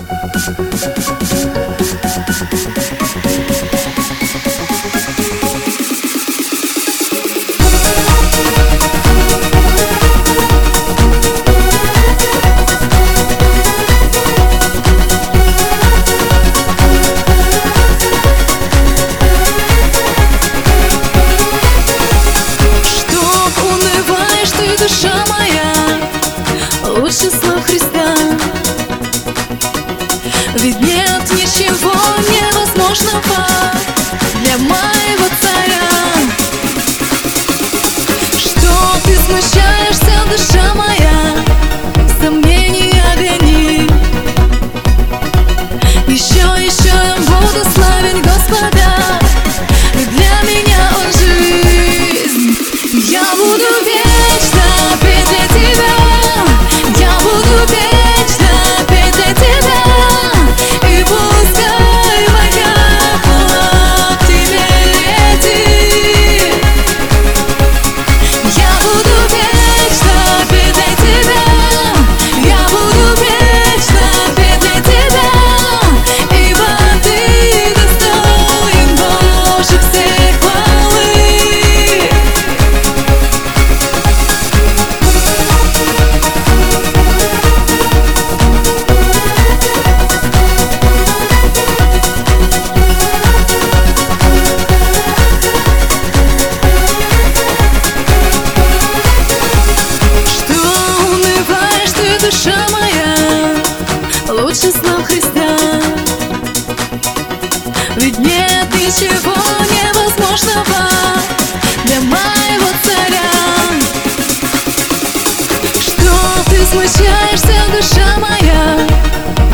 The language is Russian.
Душа моя, лучше слов Христа. Ведь нет ничего невозможного для моего царя. Что ты смущаешься, душа моя, сомнения гони. Еще я буду славить Господа, ведь для меня Он жизнь. Я буду вечно петь для тебя, я буду вечно петь для тебя, и пускай моя хвала к тебе летит. Я буду вечно петь для тебя, я буду вечно петь для тебя, ибо ты достоин, Боже, всей хвалы. Душа моя, лучше слов Христа. Ведь нет ничего невозможного для моего царя. Что ты смущаешься, душа моя,